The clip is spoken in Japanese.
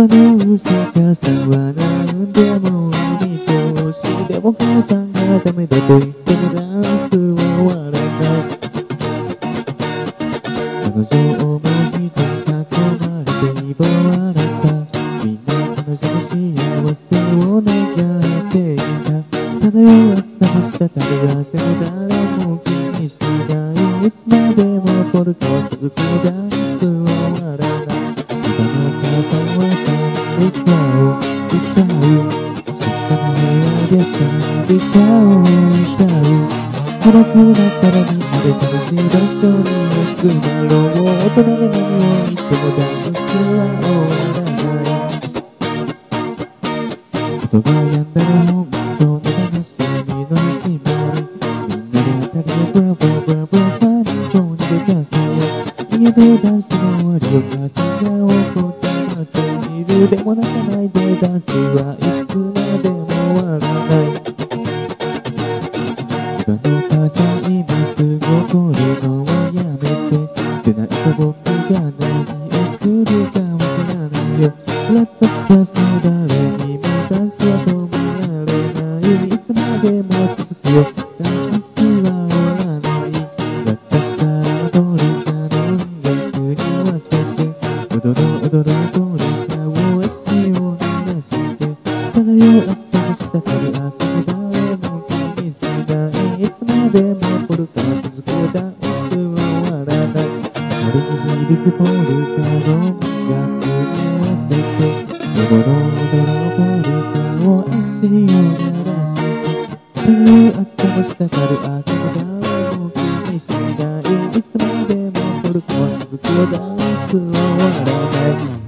の嘘母さんは何でも見通しでも母さんがダメだと言ってもダンスは終わらない彼女をもう一人囲まれてイボ笑ったみんな彼女の幸せを願っていた漂う暑さも滴る汗も誰も気にしないいつまでもポルカは続くダンスは終わらない今の母さんはさ歌を歌う静かな部屋でさ歌を歌う暗くなったらみんなで楽しい場所に集まろう大人が何を言ってもダンスは終わらない音が止んだら本当の楽しみの始まりみんなで当たりをブラボーブラボー散歩に出かけよう家でダンスの終わりを母さんが怒って待っているでも泣かないでダンスはいつまでも終わらない今の母さん今すぐ怒るのはやめてでないと僕が何をするかわからないよラッツァッツァそう誰にもダンスは止められないいつまでも続くよダンスは終わらないラッツァッツァポルカの音楽に合わせて踊ろう踊ろうポルカを足を濡らして漂う暑さも滴る汗も誰も気にしないいつまでもポルカは続くダンスは終わらない周りに響くポルカの音楽に合わせて踊ろう踊ろうポルカを足を鳴らして漂う暑さも滴る汗も誰も気にしないいつまでもポルカは続くダンスは終わらない